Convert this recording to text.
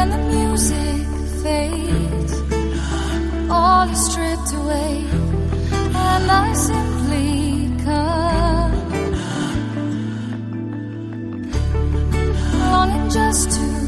when the music fades, all is stripped away, and I simply come, longing just to